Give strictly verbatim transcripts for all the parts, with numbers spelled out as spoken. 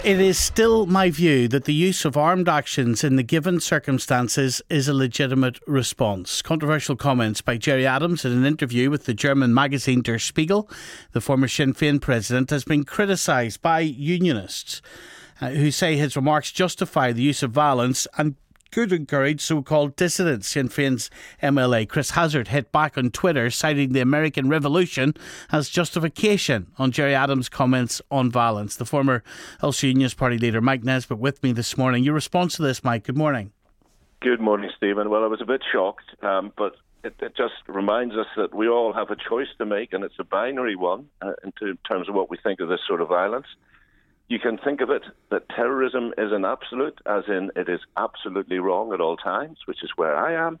It is still my view that the use of armed actions in the given circumstances is a legitimate response. Controversial comments by Gerry Adams in an interview with the German magazine Der Spiegel. The former Sinn Féin president has been criticised by unionists uh, who say his remarks justify the use of violence and could encourage so-called dissidents. Sinn Féin's M L A Chris Hazard hit back on Twitter, citing the American Revolution as justification on Gerry Adams' comments on violence. The former Ulster Unionist Party leader Mike Nesbitt with me this morning. Your response to this, Mike? Good morning. Good morning, Stephen. Well, I was a bit shocked, um, but it, it just reminds us that we all have a choice to make, and it's a binary one uh, in terms of what we think of this sort of violence. You can think of it that terrorism is an absolute, as in it is absolutely wrong at all times, which is where I am.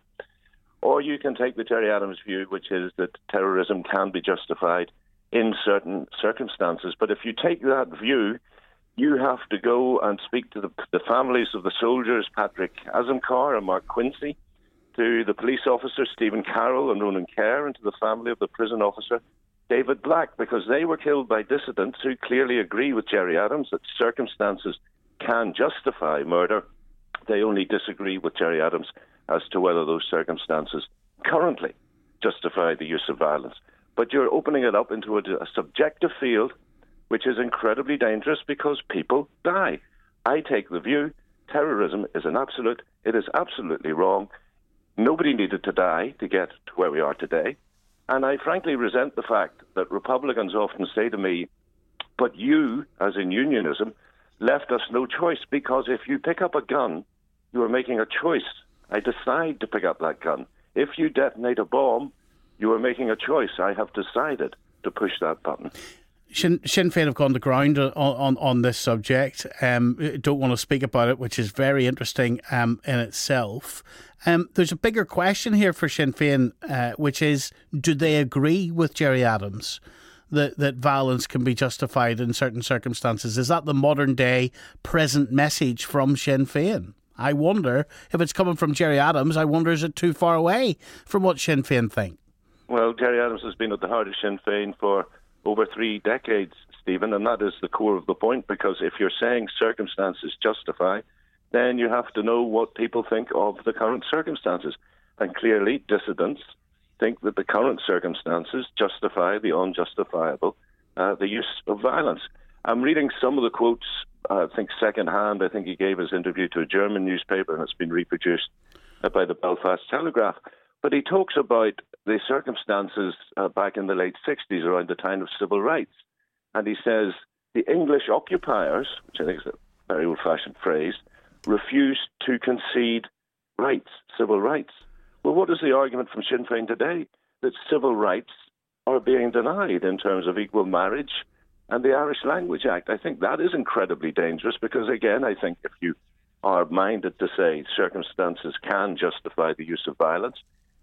Or you can take the Gerry Adams view, which is that terrorism can be justified in certain circumstances. But if you take that view, you have to go and speak to the, the families of the soldiers, Patrick Azamkar and Mark Quincy, to the police officer, Stephen Carroll and Ronan Kerr, and to the family of the prison officer, David Black, because they were killed by dissidents who clearly agree with Gerry Adams that circumstances can justify murder. They only disagree with Gerry Adams as to whether those circumstances currently justify the use of violence. But you're opening it up into a, a subjective field, which is incredibly dangerous because people die. I take the view terrorism is an absolute. It is absolutely wrong. Nobody needed to die to get to where we are today. And I frankly resent the fact that Republicans often say to me, but you, as in unionism, left us no choice, because if you pick up a gun, you are making a choice. I decide to pick up that gun. If you detonate a bomb, you are making a choice. I have decided to push that button. Sinn, Sinn Féin have gone to ground on, on, on this subject. Um, don't want to speak about it, which is very interesting um, in itself. Um, there's a bigger question here for Sinn Féin, uh, which is, do they agree with Gerry Adams that, that violence can be justified in certain circumstances? Is that the modern day present message from Sinn Féin? I wonder if it's coming from Gerry Adams. I wonder, is it too far away from what Sinn Féin think? Well, Gerry Adams has been at the heart of Sinn Féin for over three decades, Stephen, and that is the core of the point, because if you're saying circumstances justify, then you have to know what people think of the current circumstances. And clearly, dissidents think that the current circumstances justify the unjustifiable, uh, the use of violence. I'm reading some of the quotes, uh, I think secondhand. I think he gave his interview to a German newspaper, and it's been reproduced uh, by the Belfast Telegraph. But he talks about the circumstances uh, back in the late sixties, around the time of civil rights. And he says, the English occupiers, which I think is a very old-fashioned phrase, refused to concede rights, civil rights. Well, what is the argument from Sinn Féin today? That civil rights are being denied in terms of equal marriage and the Irish Language Act. I think that is incredibly dangerous, because, again, I think if you are minded to say circumstances can justify the use of violence,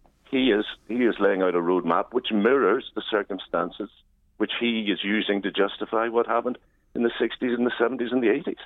he is he is laying out a roadmap which mirrors the circumstances which he is using to justify what happened in the sixties and the seventies and the eighties.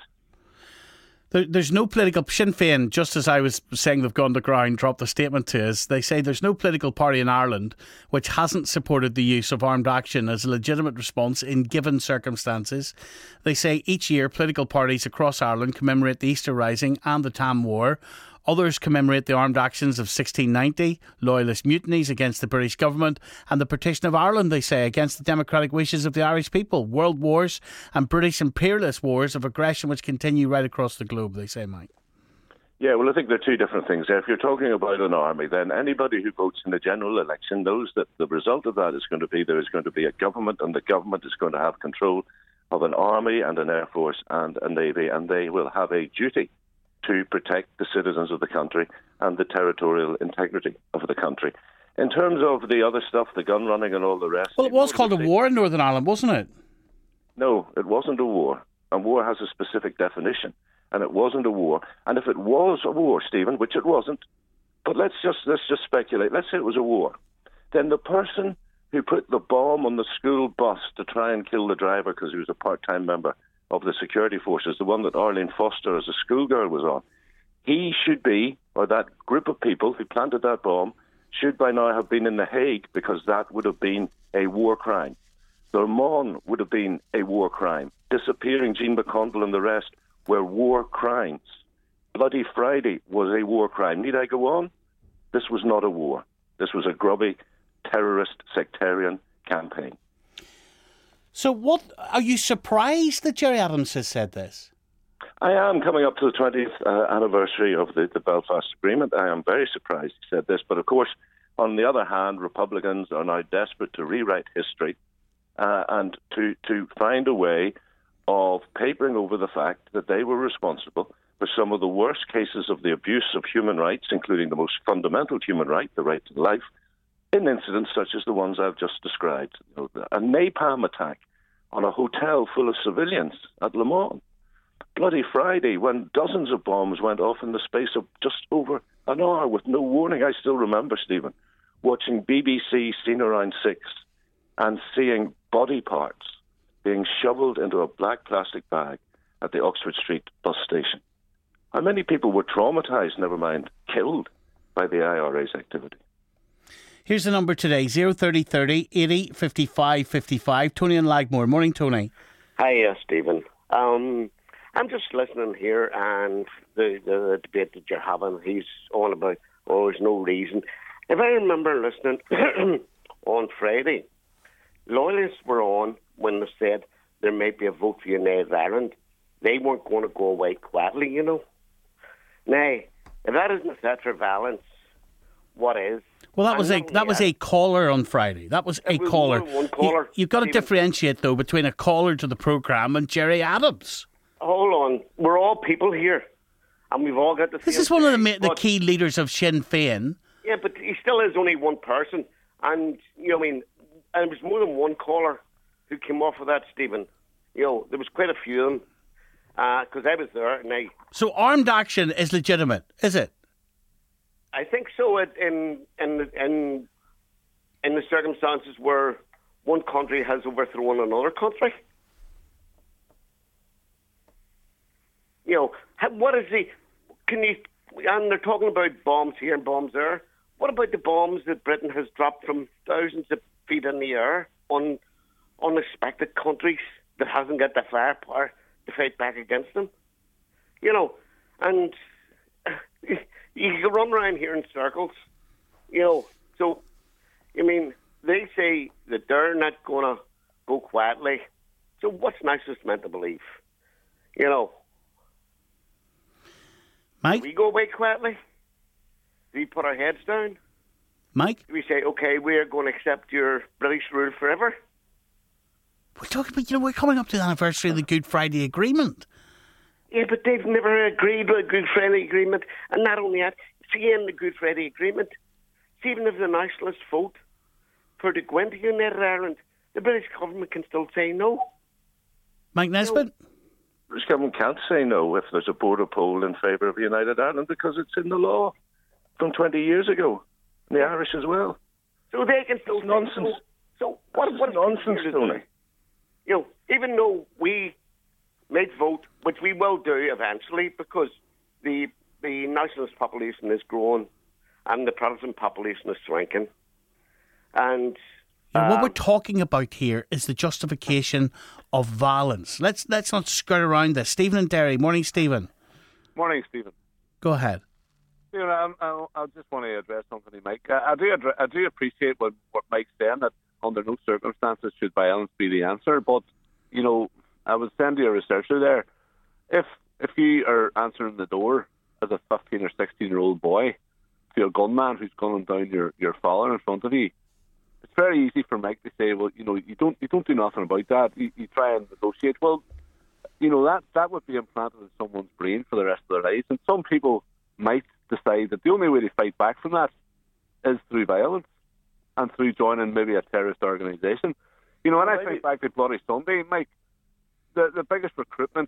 There, there's no political... Sinn Féin, just as I was saying they've gone to ground, dropped a statement to us. They say there's no political party in Ireland which hasn't supported the use of armed action as a legitimate response in given circumstances. They say each year political parties across Ireland commemorate the Easter Rising and the Tam War. Others commemorate the armed actions of sixteen ninety, loyalist mutinies against the British government, and the partition of Ireland, they say, against the democratic wishes of the Irish people, world wars and British imperialist wars of aggression which continue right across the globe, they say, Mike. Yeah, well, I think there are two different things there. If you're talking about an army, then anybody who votes in the general election knows that the result of that is going to be there is going to be a government, and the government is going to have control of an army and an air force and a navy, and they will have a duty to protect the citizens of the country and the territorial integrity of the country. In terms of the other stuff, the gun running and all the rest... Well, it was called a war in Northern Ireland, wasn't it? No, it wasn't a war. And war has a specific definition. And it wasn't a war. And if it was a war, Stephen, which it wasn't, but let's just let's just speculate. Let's say it was a war. Then the person who put the bomb on the school bus to try and kill the driver because he was a part-time member of the security forces, the one that Arlene Foster as a schoolgirl was on, he should be, or that group of people who planted that bomb, should by now have been in The Hague, because that would have been a war crime. The Mon would have been a war crime. disappearing Jean McConville and the rest were war crimes. Bloody Friday was a war crime. Need I go on? This was not a war. This was a grubby, terrorist, sectarian campaign. So what, are you surprised that Gerry Adams has said this? I am, coming up to the twentieth uh, anniversary of the, the Belfast Agreement. I am very surprised he said this. But of course, on the other hand, Republicans are now desperate to rewrite history uh, and to, to find a way of papering over the fact that they were responsible for some of the worst cases of the abuse of human rights, including the most fundamental human right, the right to life, in incidents such as the ones I've just described. You know, a napalm attack on a hotel full of civilians at Le Mans. Bloody Friday, when dozens of bombs went off in the space of just over an hour with no warning. I still remember, Stephen, watching B B C Scene Around Six and seeing body parts being shoveled into a black plastic bag at the Oxford Street bus station. How many people were traumatised, never mind killed, by the I R A's activity? Here's the number today, zero thirty thirty eighty fifty-five fifty-five. Tony and Lagmore. Morning, Tony. Hi, uh, Stephen. Um, I'm just listening here, and the, the debate that you're having, he's on about, oh, there's no reason. If I remember listening on Friday, loyalists were on when they said there might be a vote for United Ireland. They weren't going to go away quietly, you know. Now, if that isn't a threat for violence, what is? Well, that was a that was a caller on Friday. That was a was caller. One caller. You, you've got to Stephen. differentiate, though, between a caller to the programme and Gerry Adams. Hold on. We're all people here, and we've all got the same This is one of the, thing, ma- the but- key leaders of Sinn Féin. Yeah, but he still is only one person. And, you know, I mean, and it was more than one caller who came off of that, Stephen. You know, there was quite a few of them, because I was there, and I... So armed action is legitimate, is it? I think so it, in, in, in, in the circumstances where one country has overthrown another country. You know, how- what is the... Can you... And they're talking about bombs here and bombs there. What about the bombs that Britain has dropped from thousands of feet in the air on unexpected countries that hasn't got the firepower to fight back against them? You know, and you can run around here in circles, you know. So, I mean, they say that they're not going to go quietly. So what's Nexus meant to believe? You know, Mike? do we go away quietly? Do we put our heads down? Mike? Do we say, okay, we're going to accept your British rule forever? We're talking about, you know, we're coming up to the anniversary of the Good Friday Agreement. Yeah, but they've never agreed with a Good Friday Agreement. And not only that, see in the Good Friday Agreement, see, even if the nationalists vote for to go into United Ireland, the British government can still say no. Mike Nesbitt? The British government can't say no if there's a border poll in favour of United Ireland because it's in the law from twenty years ago. And the Irish as well. So they can still It's say nonsense. no. So what, It's what nonsense, Tony. You know, even though we might vote, which we will do eventually, because the the nationalist population is growing and the Protestant population is shrinking. And You know, what um, we're talking about here is the justification of violence. Let's let's not skirt around this. Stephen and Derry. Morning, Stephen. Morning, Stephen. Go ahead. You know, I, I, I just want to address something, Mike. I, I do addre- I do appreciate what, what Mike's saying, that under no circumstances should violence be the answer. But, you know, I was saying to a researcher there, if if you are answering the door as a fifteen or sixteen-year-old boy to a gunman who's gunning down your, your father in front of you, it's very easy for Mike to say, well, you know, you don't you don't do nothing about that. You, you try and negotiate. Well, you know, that, that would be implanted in someone's brain for the rest of their lives. And some people might decide that the only way to fight back from that is through violence and through joining maybe a terrorist organisation. You know, when I think back to Bloody Sunday, Mike, the, the biggest recruitment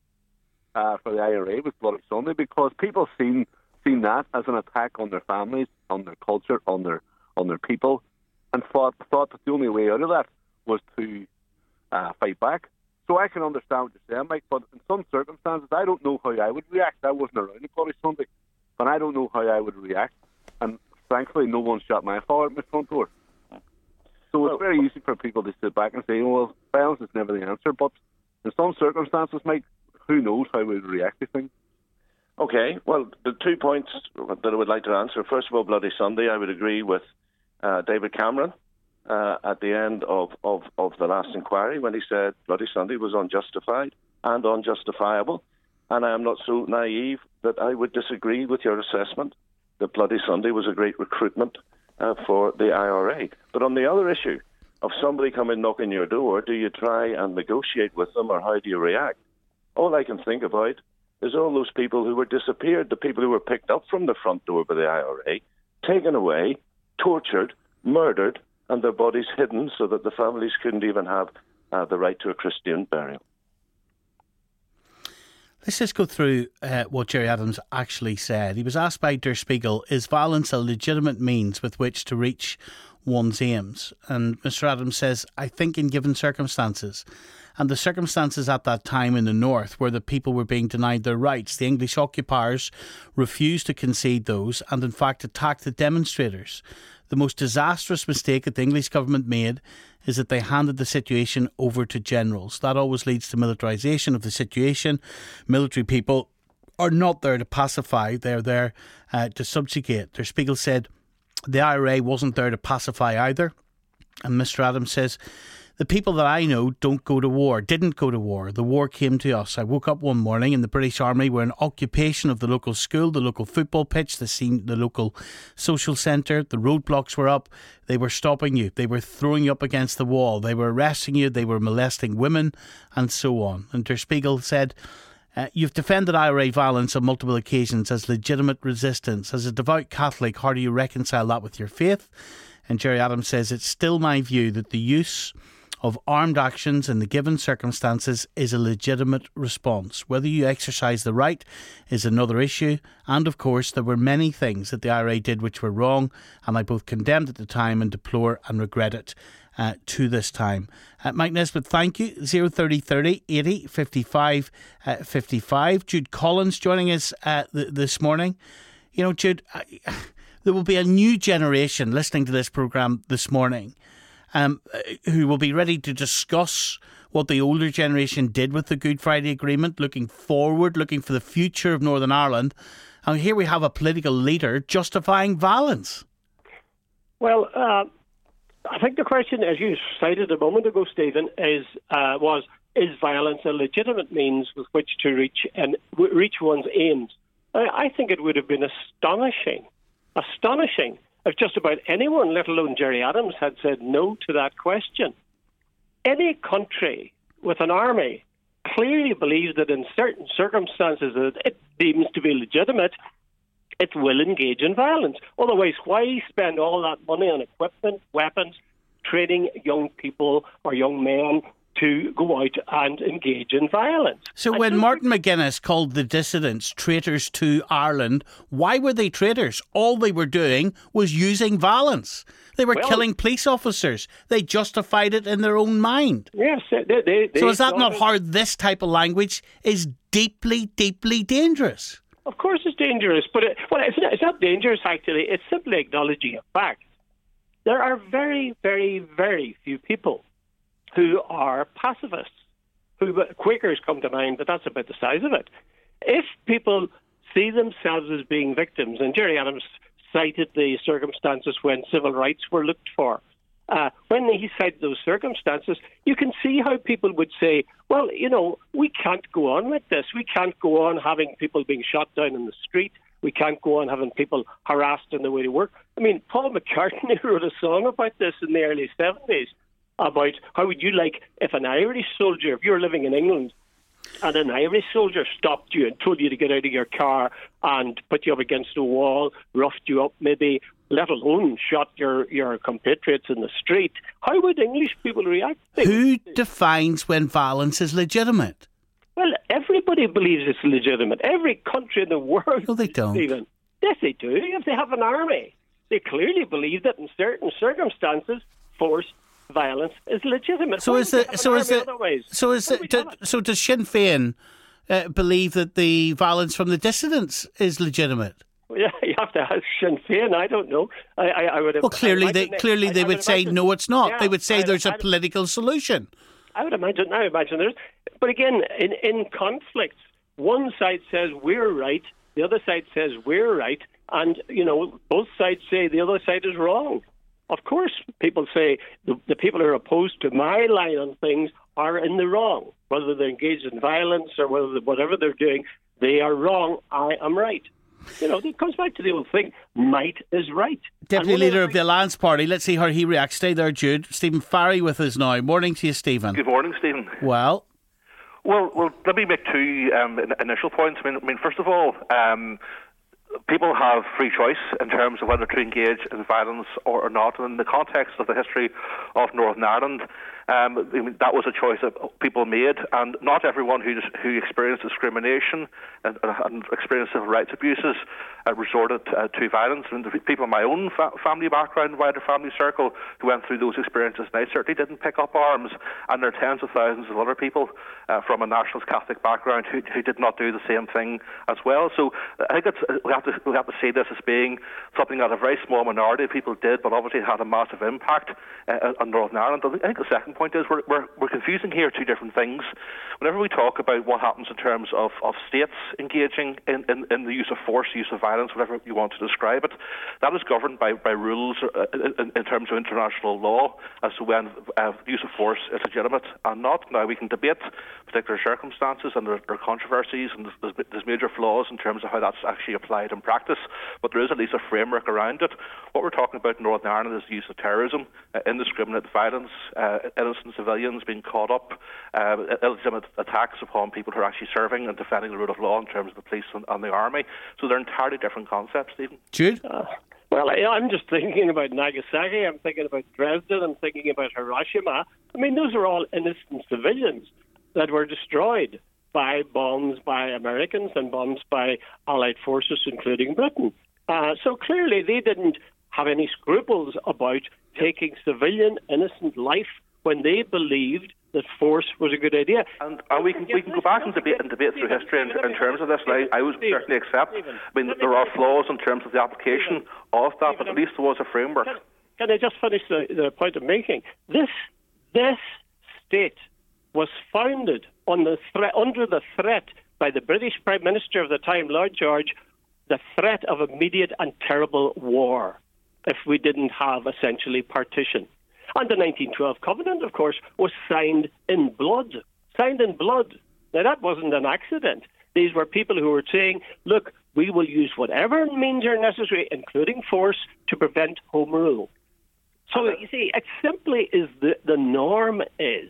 uh, for the I R A was Bloody Sunday because people seen seen that as an attack on their families, on their culture, on their on their people, and thought thought that the only way out of that was to uh, fight back. So I can understand what you're saying, Mike, but in some circumstances, I don't know how I would react. I wasn't around at Bloody Sunday, but I don't know how I would react. And thankfully, no one shot my father at my front door. So it's very easy for people to sit back and say, well, violence is never the answer. But in some circumstances, Mike, who knows how we'd react to things. Okay, well, the two points that I would like to answer. First of all, Bloody Sunday, I would agree with uh, David Cameron uh, at the end of, of, of the last inquiry when he said Bloody Sunday was unjustified and unjustifiable. And I am not so naive that I would disagree with your assessment that Bloody Sunday was a great recruitment uh, for the I R A. But on the other issue of somebody coming knocking your door, do you try and negotiate with them, or how do you react? All I can think about is all those people who were disappeared, the people who were picked up from the front door by the I R A, taken away, tortured, murdered, and their bodies hidden so that the families couldn't even have uh, the right to a Christian burial. Let's just go through uh, what Gerry Adams actually said. He was asked by Der Spiegel, is violence a legitimate means with which to reach one's aims? And Mister Adams says, I think in given circumstances, and the circumstances at that time in the north where the people were being denied their rights, the English occupiers refused to concede those and in fact attacked the demonstrators. The most disastrous mistake that the English government made is that they handed the situation over to generals. That always leads to militarisation of the situation. Military people are not there to pacify, they're there uh, to subjugate. Der Spiegel said the I R A wasn't there to pacify either. And Mister Adams says, the people that I know don't go to war, didn't go to war. The war came to us. I woke up one morning and the British Army were in occupation of the local school, the local football pitch, the scene, the local social centre. The roadblocks were up. They were stopping you. They were throwing you up against the wall. They were arresting you. They were molesting women and so on. And Der Spiegel said, Uh, you've defended I R A violence on multiple occasions as legitimate resistance. As a devout Catholic, how do you reconcile that with your faith? And Gerry Adams says, it's still my view that the use of armed actions in the given circumstances is a legitimate response. Whether you exercise the right is another issue. And of course, there were many things that the I R A did which were wrong, and I both condemned at the time and deplore and regret it uh, to this time. Uh, Mike Nesbitt, thank you. zero thirty thirty eighty fifty-five uh, fifty-five. Jude Collins joining us uh, th- this morning. You know, Jude, I, there will be a new generation listening to this programme this morning Um, who will be ready to discuss what the older generation did with the Good Friday Agreement, looking forward, looking for the future of Northern Ireland. And here we have a political leader justifying violence. Well, uh, I think the question, as you cited a moment ago, Stephen, is uh, was, is violence a legitimate means with which to reach and reach one's aims? I, I think it would have been astonishing, astonishing, if just about anyone, let alone Gerry Adams, had said no to that question. Any country with an army clearly believes that in certain circumstances that it deems to be legitimate, it will engage in violence. Otherwise, why spend all that money on equipment, weapons, training young people or young men to go out and engage in violence? So I when Martin McGuinness called the dissidents traitors to Ireland, why were they traitors? All they were doing was using violence. They were well, killing police officers. They justified it in their own mind. Yes. They, they, they so is that not how this type of language is deeply, deeply dangerous? Of course it's dangerous, but it, well, it's not, it's not dangerous, actually. It's simply acknowledging a fact. There are very, very, very few people who are pacifists. Who Quakers come to mind, but that's about the size of it. If people see themselves as being victims, and Gerry Adams cited the circumstances when civil rights were looked for, uh, when he cited those circumstances, you can see how people would say, well, you know, we can't go on with this. We can't go on having people being shot down in the street. We can't go on having people harassed on the way to work. I mean, Paul McCartney wrote a song about this in the early seventies, about how would you like if an Irish soldier, if you were living in England, and an Irish soldier stopped you and told you to get out of your car and put you up against a wall, roughed you up maybe, let alone shot your, your compatriots in the street. How would English people react? Who defines when violence is legitimate? Well, everybody believes it's legitimate. Every country in the world. No, they don't. Stephen. Yes, they do. If they have an army, they clearly believe that in certain circumstances, force, violence is legitimate. So Why is the so is it so is it, do, so does Sinn Féin uh, believe that the violence from the dissidents is legitimate? Well, yeah, you have to ask Sinn Féin. I don't know. I, I, I would. Well, clearly they clearly they, they would, would say imagine, no, it's not. Yeah, they would say I, there's a I, political solution. I would imagine. I imagine there's. But again, in, in conflicts, one side says we're right, the other side says we're right, and, you know, both sides say the other side is wrong. Of course, people say the, the people who are opposed to my line on things are in the wrong. Whether they're engaged in violence or whether whatever they're doing, they are wrong, I am right. You know, it comes back to the old thing, might is right. Deputy Leader of the Alliance Party, let's see how he reacts. Stay there, Jude. Stephen Farry with us now. Morning to you, Stephen. Good morning, Stephen. Well? Well, well let me make two um, initial points. I mean, I mean first of all, um, people have free choice in terms of whether to engage in violence or, or not. And in the context of the history of Northern Ireland, um, I mean, that was a choice that people made, and not everyone who who experienced discrimination and, and experienced civil rights abuses uh, resorted uh, to violence. I mean, the people in my own fa- family background, wider family circle, who went through those experiences, and I certainly didn't pick up arms, and there are tens of thousands of other people uh, from a nationalist Catholic background who, who did not do the same thing as well. So I think it's, we have to we have to see this as being something that a very small minority of people did, but obviously it had a massive impact uh, on Northern Ireland. I think the second point is we're, we're, we're confusing here two different things. Whenever we talk about what happens in terms of, of states engaging in, in, in the use of force, use of violence, whatever you want to describe it, that is governed by, by rules uh, in, in terms of international law as to when uh, use of force is legitimate and not. Now, we can debate particular circumstances, and there are controversies, and there's, there's major flaws in terms of how that's actually applied in practice, but there is at least a framework around it. What we're talking about in Northern Ireland is the use of terrorism, uh, indiscriminate violence, uh, innocent civilians being caught up, uh, illegitimate attacks upon people who are actually serving and defending the rule of law in terms of the police and, and the army. So they're entirely different concepts, Stephen. Jude? Uh, well, I, I'm just thinking about Nagasaki, I'm thinking about Dresden, I'm thinking about Hiroshima. I mean, those are all innocent civilians that were destroyed by bombs by Americans and bombs by Allied forces, including Britain. Uh, so clearly they didn't have any scruples about taking civilian innocent life when they believed that force was a good idea. And uh, we can we can go back and debate and debate through history in, in terms of this. And I, I would certainly accept. I mean, there are flaws in terms of the application of that, but at least there was a framework. Can, can I just finish the, the point I'm making? This this state was founded on the threat, under the threat by the British Prime Minister of the time, Lloyd George, the threat of immediate and terrible war if we didn't have essentially partition. And the nineteen twelve Covenant, of course, was signed in blood. Signed in blood. Now, that wasn't an accident. These were people who were saying, look, we will use whatever means are necessary, including force, to prevent home rule. So, you see, it simply is the, the norm is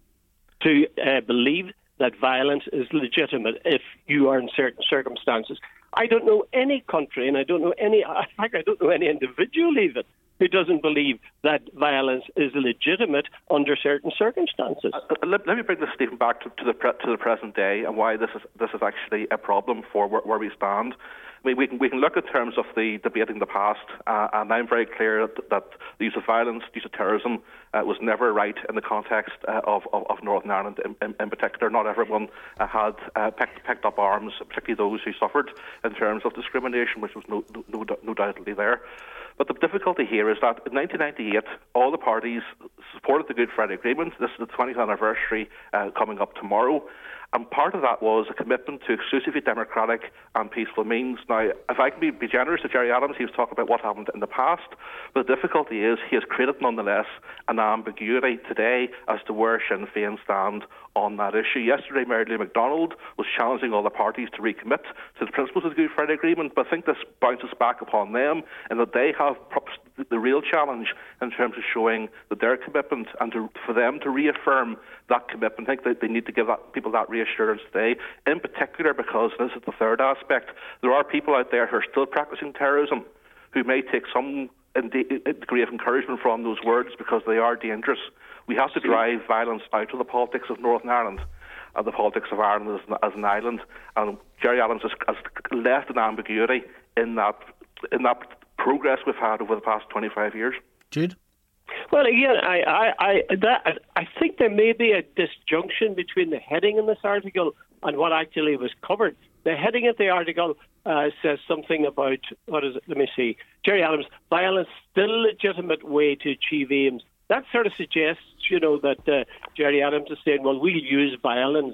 to uh, believe that violence is legitimate if you are in certain circumstances. I don't know any country, and I don't know any, in fact, I don't know any individual even, who doesn't believe that violence is legitimate under certain circumstances. Uh, let, let me bring this, Stephen, back to, to the pre- to the present day and why this is this is actually a problem for where, where we stand. I mean, we can we can look in terms of the debate in the past, uh, and I'm very clear that, that the use of violence, the use of terrorism, uh, was never right in the context uh, of, of, of Northern Ireland in, in, in particular. Not everyone uh, had uh, picked, picked up arms, particularly those who suffered in terms of discrimination, which was no, no, no doubtedly there. But the difficulty here is that in nineteen ninety-eight, all the parties supported the Good Friday Agreement. This is the twentieth anniversary uh, coming up tomorrow. And part of that was a commitment to exclusively democratic and peaceful means. Now, if I can be, be generous to Gerry Adams, he was talking about what happened in the past. But the difficulty is he has created, nonetheless, an ambiguity today as to where Sinn Féin stand on that issue. Yesterday, Mary Lou McDonald was challenging all the parties to recommit to the principles of the Good Friday Agreement. But I think this bounces back upon them and that they have the real challenge in terms of showing that their commitment and to, for them to reaffirm that commitment. I think that they need to give that, people that reassurance today, in particular because, and this is the third aspect, there are people out there who are still practicing terrorism who may take some degree of encouragement from those words because they are dangerous. We have to drive violence out of the politics of Northern Ireland and the politics of Ireland as, as an island. And Gerry Adams has, has left an ambiguity in that in that progress we've had over the past twenty-five years. Jude? Well, again, I, I, I, that, I think there may be a disjunction between the heading in this article and what actually was covered. The heading of the article uh, says something about, what is it, let me see, Gerry Adams, violence, still legitimate way to achieve aims. That sort of suggests, you know, that uh, Gerry Adams is saying, well, we'll use violence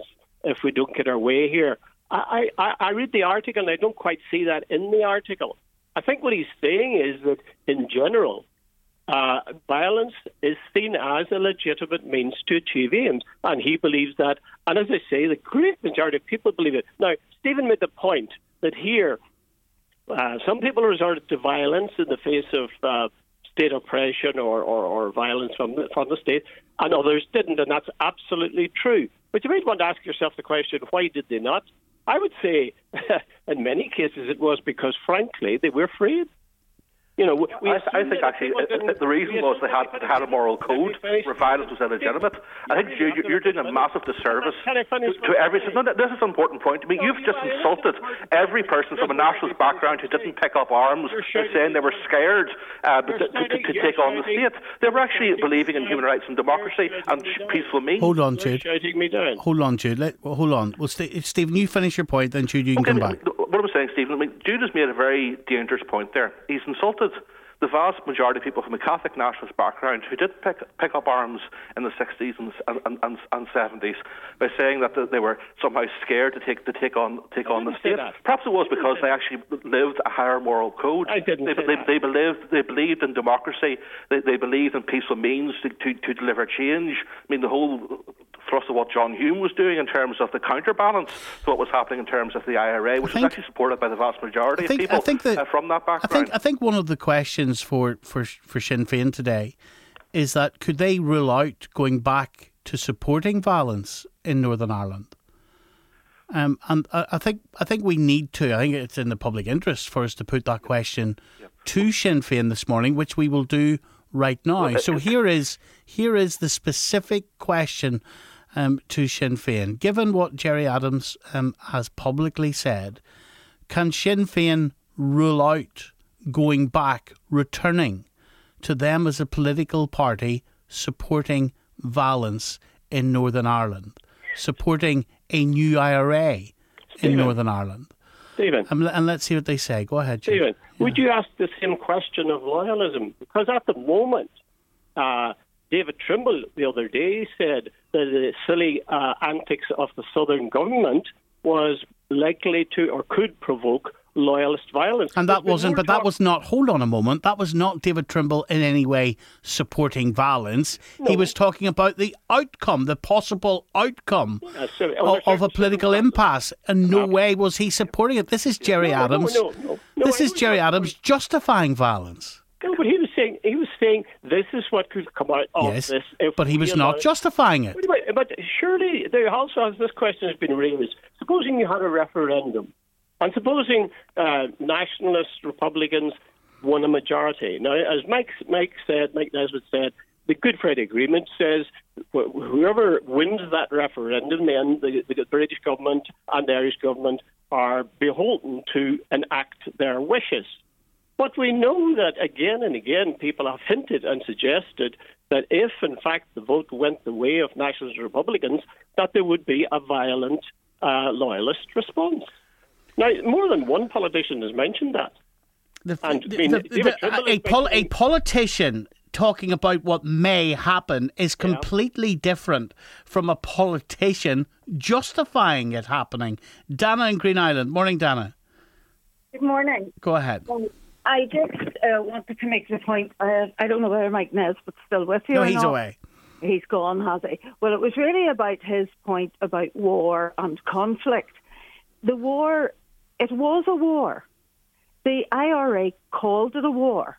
if we don't get our way here. I, I, I read the article and I don't quite see that in the article. I think what he's saying is that in general, uh, violence is seen as a legitimate means to achieve aims, and he believes that. And as I say, the great majority of people believe it. Now, Stephen made the point that here, uh, some people resorted to violence in the face of uh, state oppression or, or, or violence from the, from the state, and others didn't, and that's absolutely true. But you might want to ask yourself the question, why did they not? I would say, in many cases, it was because, frankly, they were afraid. You know, we I, I think actually it, the reason was they had, they had a moral code where violence was illegitimate. I think you, you're doing a massive disservice to, to every... No, this is an important point. I mean, you've just insulted every person from a nationalist background who didn't pick up arms and saying they were scared uh, to, to, to, to take on the state. They were actually believing in human rights and democracy and peaceful means. Hold on, Jude. Shouting me down. Hold on, Jude. Let, well, hold on. Well, St- Stephen, you finish your point, then Jude, you can okay, come back. What I'm saying, Stephen, I mean, Jude has made a very dangerous point there. He's insulted the vast majority of people from a Catholic nationalist background who did pick, pick up arms in the sixties and, and, and, and seventies by saying that they were somehow scared to take to take on take on the state. Perhaps it was because they actually lived a higher moral code. I didn't they, say they, that. they believed they believed in democracy. They, they believed in peaceful means to, to, to deliver change. I mean, the whole thrust of what John Hume was doing in terms of the counterbalance to what was happening in terms of the I R A, which think, was actually supported by the vast majority think, of people I think that, uh, from that background. I think, I think one of the questions for, for, for Sinn Féin today is that could they rule out going back to supporting violence in Northern Ireland? Um, and I, I think I think we need to. I think it's in the public interest for us to put that question yep. to Sinn Féin this morning, which we will do right now. Well, so here is here is the specific question um, to Sinn Féin. Given what Gerry Adams um, has publicly said, can Sinn Féin rule out going back, returning to them as a political party supporting violence in Northern Ireland, supporting a new I R A Stephen, in Northern Ireland? Stephen. And, and let's see what they say. Go ahead, Jim. Stephen, yeah. would you ask the same question of loyalism? Because at the moment, uh, David Trimble the other day said that the silly uh, antics of the Southern government was likely to or could provoke loyalist violence. And that wasn't, but that was not, hold on a moment, that was not David Trimble in any way supporting violence. No. He was talking about the outcome, the possible outcome yeah, so, of, of a political impasse. In no way was he supporting it. This is Gerry no, Adams. No, no, no, no, this is Gerry Adams justifying violence. No, but he was saying he was saying this is what could come out of yes, this. But he was not justifying it. But, but surely there also has this question has been raised. Supposing you had a referendum, and supposing uh, nationalist Republicans won a majority. Now, as Mike Mike said, Mike Nesbitt said, the Good Friday Agreement says wh- whoever wins that referendum, then the, the British government and the Irish government are beholden to enact their wishes. But we know that again and again people have hinted and suggested that if, in fact, the vote went the way of nationalist Republicans, that there would be a violent uh, loyalist response. Now, more than one politician has mentioned that. The, and, the, I mean, the, the, a, pol- a politician talking about what may happen is completely yeah. different from a politician justifying it happening. Dana in Green Island. Morning, Dana. Good morning. Go ahead. Um, I just uh, wanted to make the point. Uh, I don't know whether Mike Nesbitt's still with you. No, or he's not. away. He's gone, has he? Well, it was really about his point about war and conflict. The war, it was a war. The I R A called it a war.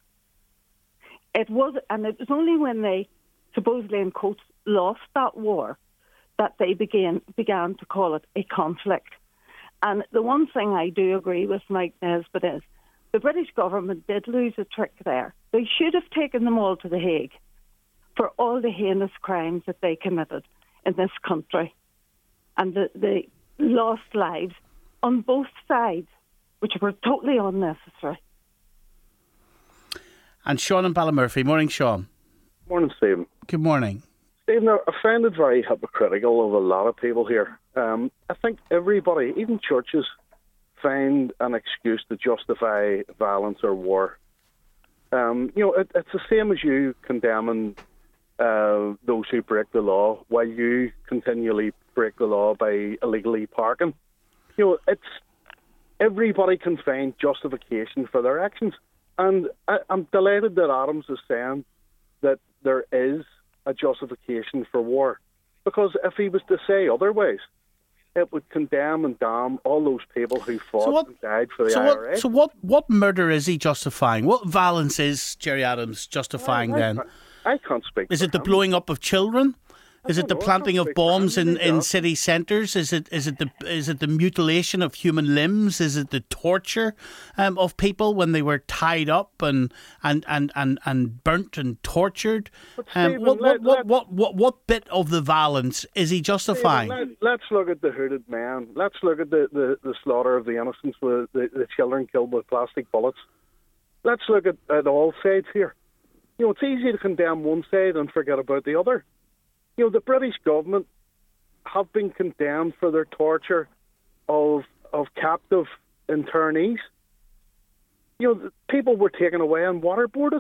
It was, and it was only when they supposedly, in quotes, lost that war that they began began to call it a conflict. And the one thing I do agree with Mike Nesbitt is the British government did lose a trick there. They should have taken them all to The Hague for all the heinous crimes that they committed in this country and the, the lost lives on both sides, which were totally unnecessary. And Sean and Ballymurphy. Morning, Sean. Morning, Stephen. Good morning. Stephen, I find it very hypocritical of a lot of people here. Um, I think everybody, even churches, find an excuse to justify violence or war. Um, you know, it, it's the same as you condemning uh, those who break the law while you continually break the law by illegally parking. You know, it's everybody can find justification for their actions. And I, I'm delighted that Adams is saying that there is a justification for war. Because if he was to say otherwise, it would condemn and damn all those people who fought so what, and died for the so I R A. What, so what, what murder is he justifying? What violence is Gerry Adams justifying I, I, then? I, I can't speak Is for it the him. blowing up of children? Is it the know, planting of bombs in, in job. city centres? Is it is it the is it the mutilation of human limbs? Is it the torture um, of people when they were tied up and and, and, and, and burnt and tortured? Um, Stephen, what, let, what, let, what, what, what bit of the violence is he justifying? Stephen, let, let's look at the hooded man. Let's look at the, the, the slaughter of the innocents, with the, the children killed with plastic bullets. Let's look at, at all sides here. You know, it's easy to condemn one side and forget about the other. You know, the British government have been condemned for their torture of of captive internees. You know, people were taken away and waterboarded.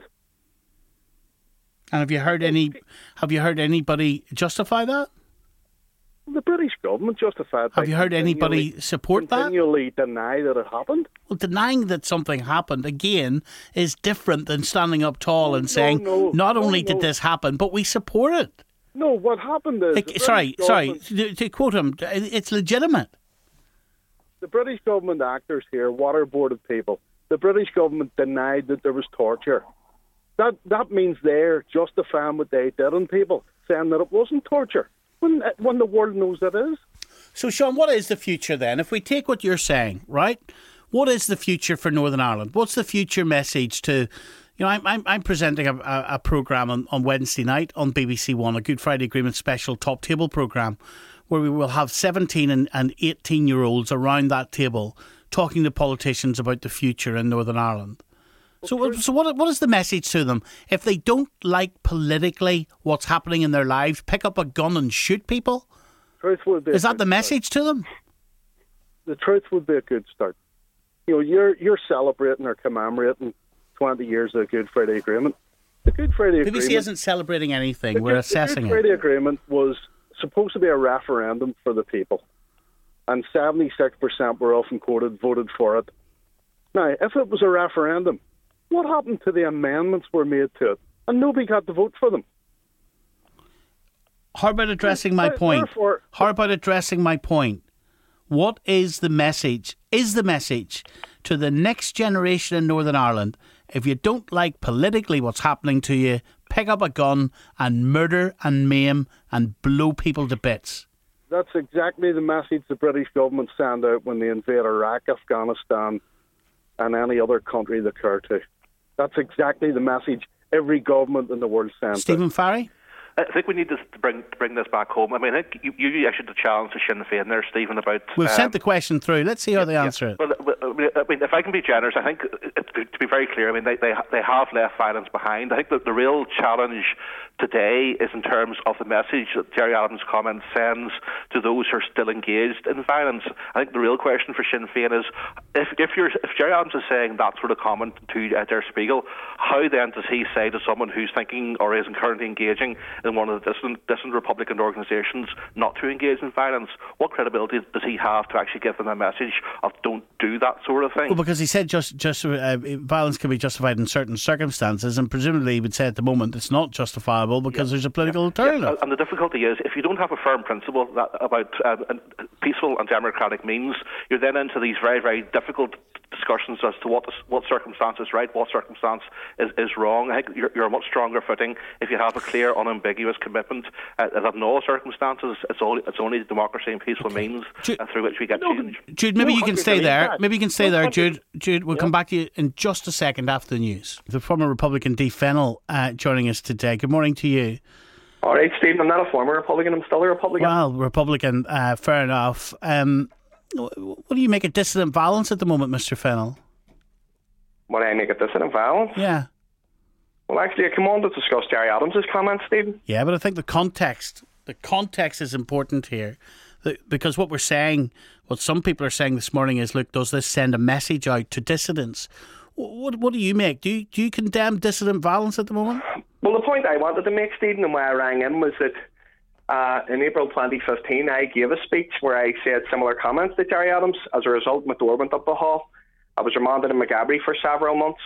And have you heard any? Have you heard anybody justify that? The British government justified. Have you heard anybody support that? Continually deny that it happened. Well, denying that something happened again is different than standing up tall and saying, no, not no, only no. did this happen, but we support it. No, what happened is... Like, the sorry, British sorry, government- to, to quote him, it's legitimate. The British government actors here waterboarded people. The British government denied that there was torture. That that means they're justifying what they did on people, saying that it wasn't torture, when when the world knows it is. So, Sean, what is the future then? If we take what you're saying, right, what is the future for Northern Ireland? What's the future message to... You know, I'm I'm, I'm presenting a, a, a programme on, on Wednesday night on B B C One, a Good Friday Agreement special top table programme, where we will have seventeen and, and eighteen year olds around that table talking to politicians about the future in Northern Ireland. So, so what what is the message to them? If they don't like politically what's happening in their lives, pick up a gun and shoot people? Truth would be Is that the message to them? The truth would be a good start. You know, you're you're celebrating or commemorating twenty years of the Good Friday Agreement. The Good Friday Agreement... B B C isn't celebrating anything. The We're Good, assessing it. The Good Friday it. Agreement was supposed to be a referendum for the people, and seventy-six percent were often quoted voted for it. Now, if it was a referendum, what happened to the amendments were made to it, and nobody got to vote for them? How about addressing my point? Therefore, How about addressing my point? What is the message? Is the message to the next generation in Northern Ireland? If you don't like politically what's happening to you, pick up a gun and murder and maim and blow people to bits. That's exactly the message the British government sent out when they invade Iraq, Afghanistan, and any other country they care to. That's exactly the message every government in the world sends out. Stephen Farry? I think we need to bring to bring this back home. I mean, I think you, you actually the challenge to Sinn Féin there, Stephen, about... We've um, sent the question through. Let's see how they answer yeah. it. Well, I mean, if I can be generous, I think, to be very clear, I mean, they they, they have left violence behind. I think that the real challenge today is in terms of the message that Gerry Adams' comment sends to those who are still engaged in violence. I think the real question for Sinn Féin is, if if, you're, if Gerry Adams is saying that sort of comment to uh, Der Spiegel, how then does he say to someone who's thinking or isn't currently engaging in one of the distant, distant Republican organisations not to engage in violence? What credibility does he have to actually give them a message of don't do that sort of thing? Well, because he said just just uh, violence can be justified in certain circumstances, and presumably he would say at the moment it's not justifiable because yeah. there's a political yeah. alternative. Yeah. And the difficulty is, if you don't have a firm principle that, about uh, peaceful and democratic means, you're then into these very, very difficult discussions as to what what circumstance is right, what circumstance is, is wrong. I think you're, you're a much stronger footing if you have a clear, unambiguous commitment uh, that in all circumstances it's only, it's only democracy and peaceful okay. means Jude, uh, through which we get no, change. Jude, maybe no, you can stay there. Maybe you can stay no, there, Jude. Jude, we'll yeah. come back to you in just a second after the news. The former Republican Dee Fennell uh, joining us today. Good morning to you. All right, Stephen, I'm not a former Republican, I'm still a Republican. Well, Republican, uh, fair enough. Um, what do you make of dissident violence at the moment, Mister Fennell? What do I make of dissident violence? Yeah. Well, actually, I come on to discuss Gerry Adams' comments, Stephen. Yeah, but I think the context, the context is important here. Because what we're saying, what some people are saying this morning is, look, does this send a message out to dissidents? What, what do you make? Do you, do you condemn dissident violence at the moment? Well, the point I wanted to make, Stephen, and why I rang in was that Uh, in April twenty fifteen, I gave a speech where I said similar comments to Gerry Adams. As a result, my door went up the hall. I was remanded in Maghaberry for several months.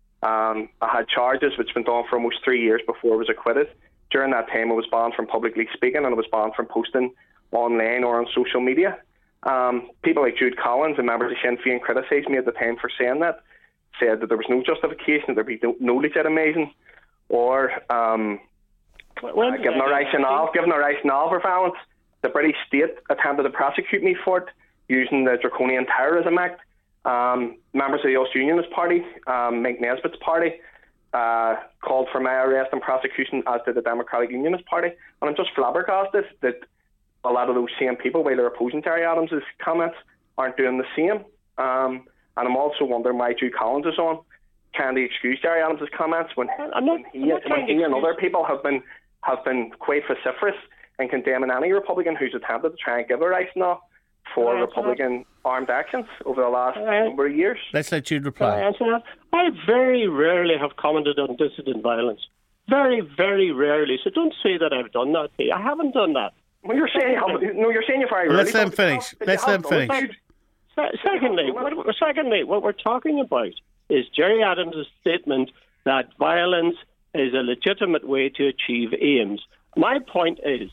Um, I had charges which went on for almost three years before I was acquitted. During that time, I was banned from publicly speaking and I was banned from posting online or on social media. Um, people like Jude Collins and members of Sinn Féin criticised me at the time for saying that, said that there was no justification, that there would be no, no legitimising or um, uh, given a rationale, given a rationale for violence. The British state attempted to prosecute me for it using the Draconian Terrorism Act. Um, members of the Ulster Unionist Party, um, Mike Nesbitt's party, uh, called for my arrest and prosecution, as did the Democratic Unionist Party. And I'm just flabbergasted that a lot of those same people, while they're opposing Gerry Adams' comments, aren't doing the same. Um, and I'm also wondering why Jude Collins is on. Can they excuse Gerry Adams' comments when, I'm not, when he, I'm when he and other people have been have been quite vociferous in condemning any Republican who's attempted to try and give a rationale for Right, Republican armed actions over the last right. number of years? Let's let Jude reply. Can I answer that? I very rarely have commented on dissident violence. Very, very rarely. So don't say that I've done that. I haven't done that. Well, you're saying no. You're saying you're very rarely. Let's let him finish. Let's let him finish. Secondly, what, secondly, what we're talking about is Gerry Adams' statement that violence is a legitimate way to achieve aims. My point is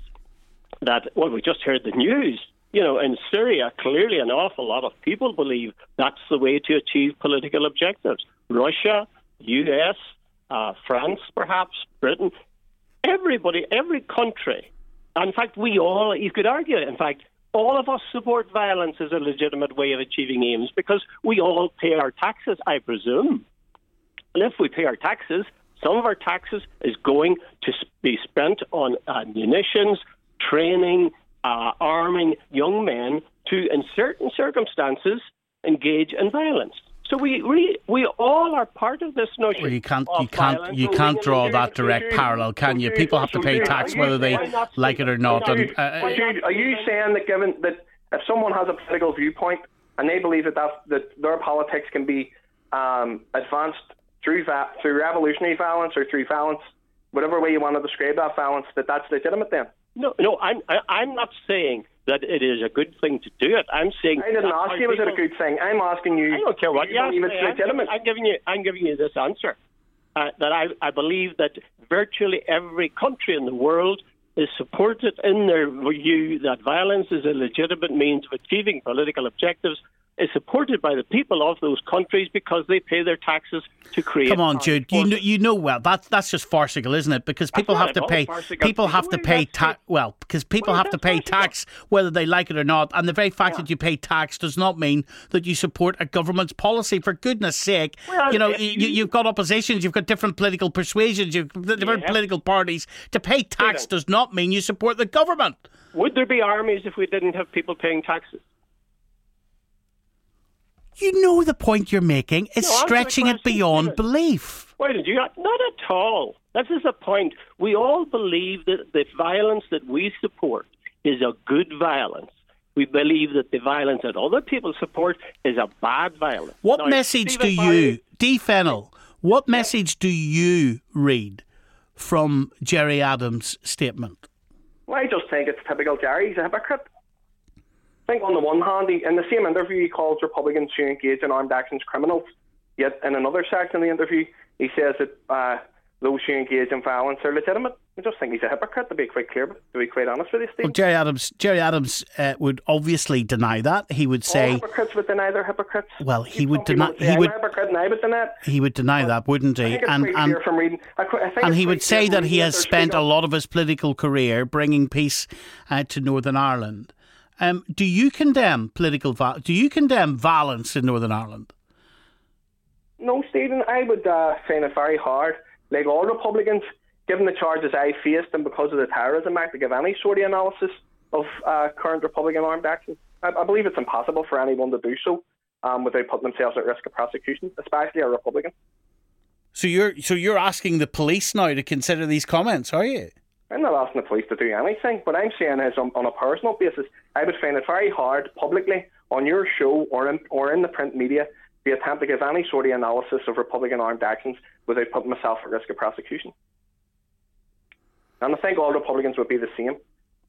that, well, we just heard the news. You know, in Syria, clearly an awful lot of people believe that's the way to achieve political objectives. Russia, U S, uh, France, perhaps, Britain, everybody, every country. In fact, we all, you could argue, in fact, all of us support violence as a legitimate way of achieving aims because we all pay our taxes, I presume. And if we pay our taxes, some of our taxes is going to be spent on uh, munitions, training, Uh, arming young men to, in certain circumstances, engage in violence. So we we, we all are part of this notion. Well, you can't you can't you can't draw that direct parallel, can you? People have to pay tax whether they like it or not. And, uh, are you saying that given that if someone has a political viewpoint and they believe that that, that their politics can be um, advanced through va- through revolutionary violence or through violence, whatever way you want to describe that violence, that that's legitimate then? No, no, I'm I, I'm not saying that it is a good thing to do it. I'm saying I didn't ask you was it a good thing. I'm asking you. I don't care what you ask me. It's legitimate. I'm, I'm giving you. I'm giving you this answer. Uh, that I I believe that virtually every country in the world is supported in their view that violence is a legitimate means of achieving political objectives. Is supported by the people of those countries because they pay their taxes to create. Come on, Jude. You know, you know well that's that's just farcical, isn't it? Because people have to pay. People have to pay tax. Well, because people have to pay tax whether they like it or not. And the very fact that you pay tax does not mean that you support a government's policy. For goodness' sake, you know you, you've got oppositions, you've got different political persuasions, you've got different political parties. To pay tax does not mean you support the government. Would there be armies if we didn't have people paying taxes? You know the point you're making is no, stretching it beyond belief. Why did you not? Not at all. This is the point. We all believe that the violence that we support is a good violence. We believe that the violence that other people support is a bad violence. What now, message Stephen do Barry, you, D. Fennell, what message do you read from Gerry Adams' statement? Well, I just think it's typical Gerry. He's a hypocrite. I think on the one hand, he, in the same interview, he calls Republicans who engage in armed actions criminals. Yet in another section of the interview, he says that uh, those who engage in violence are legitimate. I just think he's a hypocrite, to be quite clear, to be quite honest with you, Steve. Well, Gerry Adams, Gerry Adams uh, would obviously deny that. He would say all hypocrites would deny they're hypocrites. Well, he Some would deny. He would. Hypocrite and I would deny it. He would deny that, wouldn't he? I think it's and quite and, clear from reading, I, I think and he it's would say that he has spent a up. lot of his political career bringing peace uh, to Northern Ireland. Um, do you condemn political violence? Do you condemn violence in Northern Ireland? No, Stephen. I would uh, find it very hard, like all Republicans, given the charges I faced and because of the Terrorism Act, to give any sort of analysis of uh, current Republican armed action. I, I believe it's impossible for anyone to do so um, without putting themselves at risk of prosecution, especially a Republican. So you're so you're asking the police now to consider these comments, are you? I'm not asking the police to do anything. What I'm saying is, on, on a personal basis, I would find it very hard publicly on your show or in, or in the print media to attempt to give any sort of analysis of Republican armed actions without putting myself at risk of prosecution. And I think all Republicans would be the same.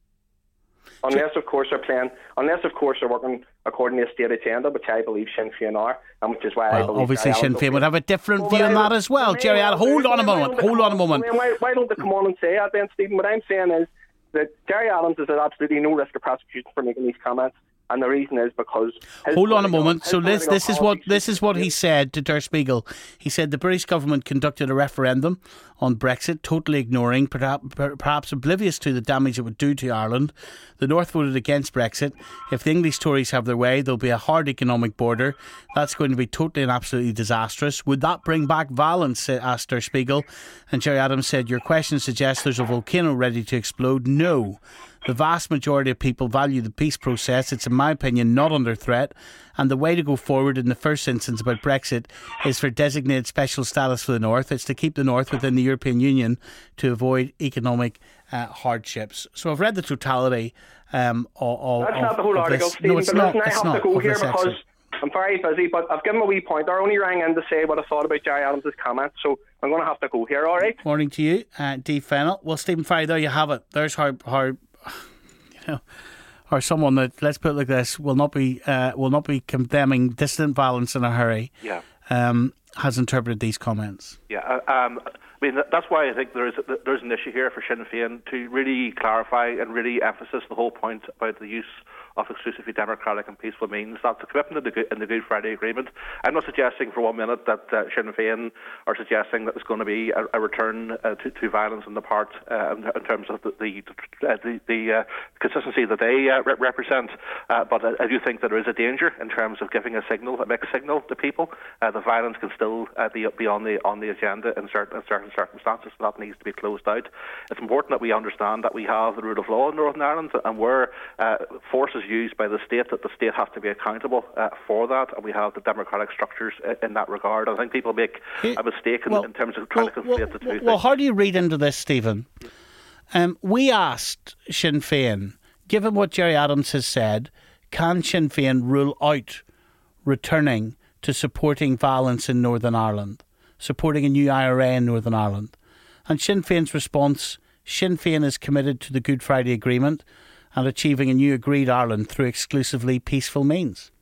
Unless, of course, they're playing, unless, of course, they're working according to a state agenda, which I believe Sinn Féin are, and which is why well, I believe obviously Jerry Sinn Adams Féin would have a different well, view on that I, as well. well, Jerry, Adams, hold on a moment. Hold on a moment. Why, why don't they come on and say that then, Stephen? What I'm saying is that Jerry Adams is at absolutely no risk of prosecution for making these comments. And the reason is because... Hold on a moment. So this this is what this is what he said to Der Spiegel. He said the British government conducted a referendum on Brexit, totally ignoring, perhaps, perhaps oblivious to the damage it would do to Ireland. The North voted against Brexit. If the English Tories have their way, there'll be a hard economic border. That's going to be totally and absolutely disastrous. Would that bring back violence, asked Der Spiegel. And Jerry Adams said, your question suggests there's a volcano ready to explode. No. The vast majority of people value the peace process. It's, in my opinion, not under threat. And the way to go forward in the first instance about Brexit is for designated special status for the North. It's to keep the North within the European Union to avoid economic uh, hardships. So I've read the totality um, of, of That's not the whole article, this. Stephen, No, it's but not. listen, I It's have not to go of here this because excerpt. I'm very busy, but I've given a wee point. I only rang in to say what I thought about Jerry Adams' comments, so I'm going to have to go here, all right? Morning to you, uh, Dee Fennell. Well, Stephen Fry, there you have it. There's how... how You know, or someone that, let's put it like this, will not be uh, will not be condemning dissident violence in a hurry. Yeah, um, has interpreted these comments. Yeah, uh, um, I mean that's why I think there is there's an issue here for Sinn Féin to really clarify and really emphasise the whole point about the use of exclusively democratic and peaceful means. That's a commitment in the, in the Good Friday Agreement. I'm not suggesting for one minute that uh, Sinn Féin are suggesting that there's going to be a, a return uh, to, to violence on the part uh, in, in terms of the the, uh, the, the uh, consistency that they uh, re- represent. Uh, but I, I do think that there is a danger in terms of giving a signal, a mixed signal to people. Uh, the violence can still uh, be, be on the on the agenda in certain, in certain circumstances. So that needs to be closed out. It's important that we understand that we have the rule of law in Northern Ireland, and where uh, force is used by the state, that the state has to be accountable uh, for that, and we have the democratic structures uh, in that regard. I think people make a mistake in, well, in terms of trying well, to conflate well, the two well, things. Well, how do you read into this, Stephen? Um, we asked Sinn Féin, given what Jerry Adams has said, can Sinn Féin rule out returning to supporting violence in Northern Ireland, supporting a new I R A in Northern Ireland? And Sinn Féin's response, Sinn Féin is committed to the Good Friday Agreement and achieving a new agreed Ireland through exclusively peaceful means.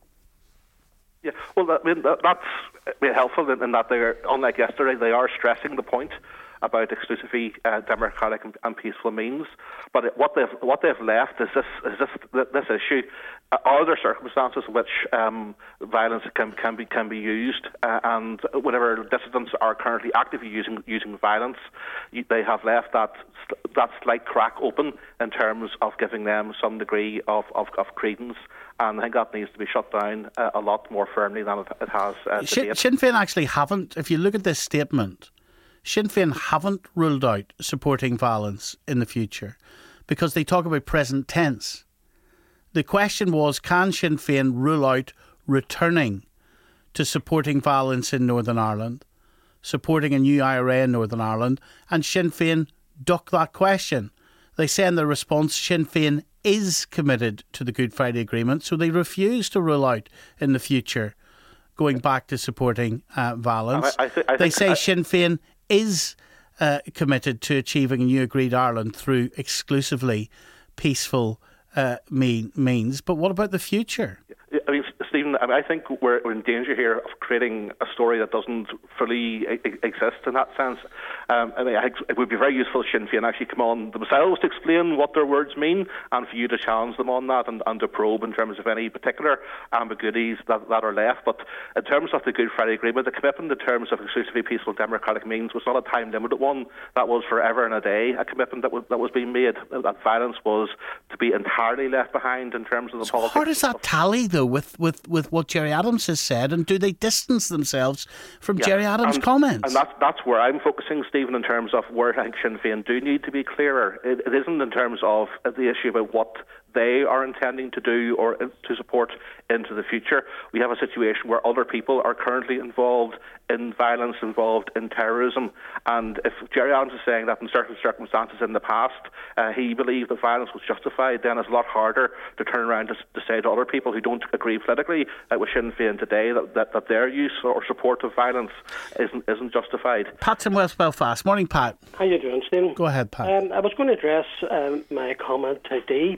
Yeah, well, that, I mean, that, that's been helpful in, in that they're, unlike yesterday, they are stressing the point about exclusively uh, democratic and, and peaceful means. But it, what they've what they've left is this is this this issue. Uh, are there circumstances in which um, violence can can be can be used? Uh, and whenever dissidents are currently actively using using violence, you, they have left that that slight crack open in terms of giving them some degree of, of, of credence. And I think that needs to be shut down uh, a lot more firmly than it, it has uh, to Sinn, date. Sinn Féin actually haven't, if you look at this statement, Sinn Féin haven't ruled out supporting violence in the future because they talk about present tense. The question was, can Sinn Féin rule out returning to supporting violence in Northern Ireland, supporting a new I R A in Northern Ireland? And Sinn Féin duck that question. They say in their response, Sinn Féin is committed to the Good Friday Agreement, so they refuse to rule out in the future going back to supporting uh, violence. I, I th- I they think say I- Sinn Féin is uh, committed to achieving a new agreed Ireland through exclusively peaceful uh, mean, means. But what about the future? I mean, Stephen, I, mean, I think we're, we're in danger here of creating a story that doesn't fully e- exist in that sense. Um, I mean, I think it would be very useful if Sinn Féin actually come on themselves to explain what their words mean, and for you to challenge them on that and, and to probe in terms of any particular ambiguities that, that are left. But in terms of the Good Friday Agreement, the commitment in terms of exclusively peaceful democratic means was not a time-limited one. That was forever and a day, a commitment that was, that was being made. That violence was to be entirely left behind in terms of the so politics. How does that tally, though, with, with, with what Jerry Adams has said, and do they distance themselves from Yeah, Jerry Adams' and, comments? And that's, that's where I'm focusing, Stephen, in terms of where I think Sinn Féin do need to be clearer. It, it isn't in terms of the issue about what they are intending to do or to support into the future. We have a situation where other people are currently involved in violence, involved in terrorism. And if Jerry Adams is saying that in certain circumstances in the past uh, he believed that violence was justified, then it's a lot harder to turn around to, to say to other people who don't agree politically uh, with Sinn Féin today that, that, that their use or support of violence isn't isn't justified. Pat's in West Belfast. Morning, Pat. How you doing, Stephen? Go ahead, Pat. Um, I was going to address um, my comment to Dee.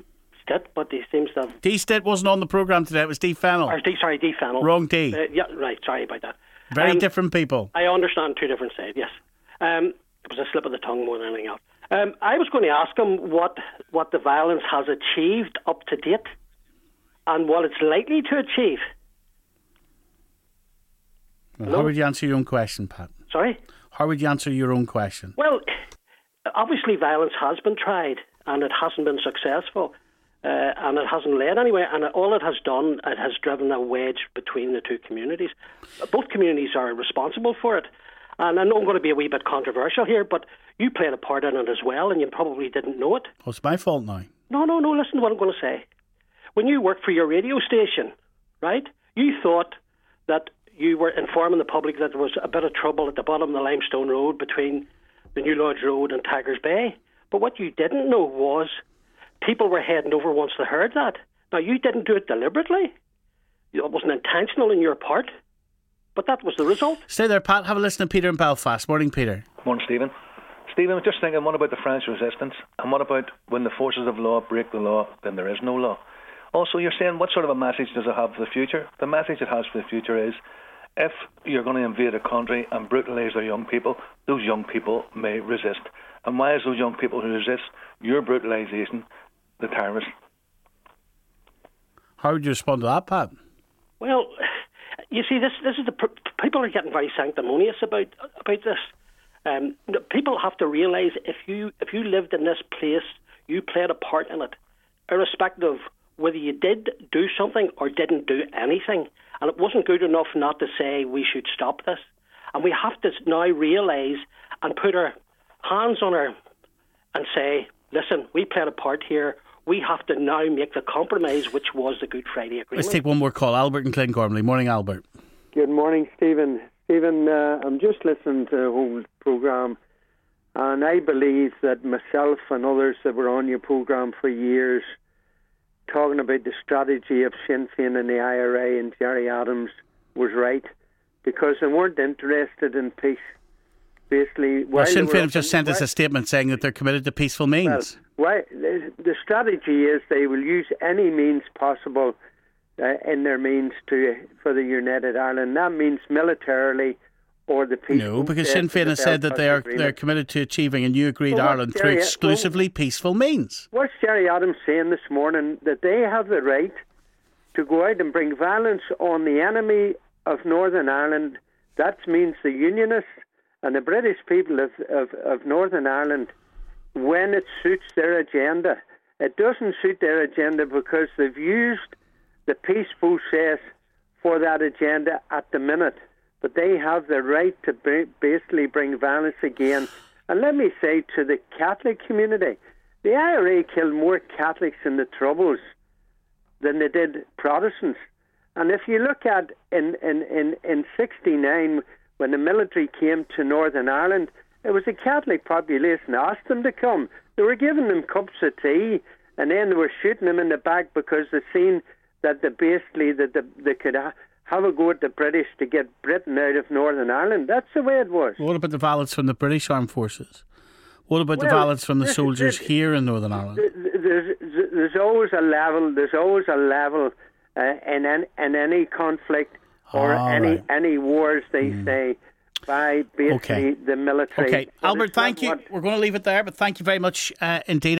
Stitt, but he seems to have... Dee Stitt wasn't on the programme today, it was Dee Fennell. Or Dee, sorry, Dee Fennell. Wrong Dee. Uh, yeah, right, sorry about that. Very um, different people. I understand two different sides, yes. Um, it was a slip of the tongue more than anything else. Um, I was going to ask him what, what the violence has achieved up to date and what it's likely to achieve. Well, how would you answer your own question, Pat? Sorry? How would you answer your own question? Well, obviously violence has been tried and it hasn't been successful uh, and it hasn't led anywhere, and all it has done, it has driven a wedge between the two communities. Both communities are responsible for it, and I know I'm going to be a wee bit controversial here, but you played a part in it as well and you probably didn't know it. Oh, it's my fault now. No, no, no, listen to what I'm going to say. When you worked for your radio station, right, you thought that you were informing the public that there was a bit of trouble at the bottom of the Limestone Road between the New Lodge Road and Tigers Bay. But what you didn't know was people were heading over once they heard that. Now, you didn't do it deliberately. It wasn't intentional in your part. But that was the result. Stay there, Pat. Have a listen to Peter in Belfast. Morning, Peter. Morning, Stephen. Stephen, I was just thinking, what about the French resistance? And what about when the forces of law break the law, then there is no law? Also, you're saying, what sort of a message does it have for the future? The message it has for the future is, if you're going to invade a country and brutalise their young people, those young people may resist. And why is those young people who resist your brutalisation the terrorists? How would you respond to that, Pat? Well, you see, this this is the people are getting very sanctimonious about about this. Um, people have to realise if you if you lived in this place, you played a part in it, irrespective of whether you did do something or didn't do anything. And it wasn't good enough not to say we should stop this. And we have to now realise and put our hands on our and say, listen, we played a part here. We have to now make the compromise, which was the Good Friday Agreement. Let's take one more call. Albert in Glengormley. Morning, Albert. Good morning, Stephen. Stephen, uh, I'm just listening to the whole programme, and I believe that myself and others that were on your programme for years talking about the strategy of Sinn Féin and the I R A and Gerry Adams was right, because they weren't interested in peace. Basically, well, Sinn Féin have just sent us a statement saying that they're committed to peaceful means. Well, the, the strategy is they will use any means possible uh, in their means to for the United Ireland. That means militarily or the peace. No, because Sinn Féin has said that they are agreement. they're committed to achieving a new agreed well, Ireland Gerry, through exclusively well, peaceful means. What's Gerry Adams saying this morning? That they have the right to go out and bring violence on the enemy of Northern Ireland. That means the Unionists and the British people of, of, of Northern Ireland, when it suits their agenda. It doesn't suit their agenda because they've used the peace process for that agenda at the minute. But they have the right to basically bring violence again. And let me say to the Catholic community, the I R A killed more Catholics in the Troubles than they did Protestants. And if you look at in, in, in, in sixty-nine, when the military came to Northern Ireland, it was a Catholic population asked them to come. They were giving them cups of tea, and then they were shooting them in the back because they seen that they basically that they, they could ha- have a go at the British to get Britain out of Northern Ireland. That's the way it was. What about the violence from the British Armed Forces? What about well, the violence from the there's, soldiers there's, here in Northern Ireland? There's, there's always a level. There's always a level uh, in, in in any conflict or All any right. any wars. They mm. say. By basically okay. the military. Okay, but Albert, thank you. What... We're going to leave it there, but thank you very much uh, indeed.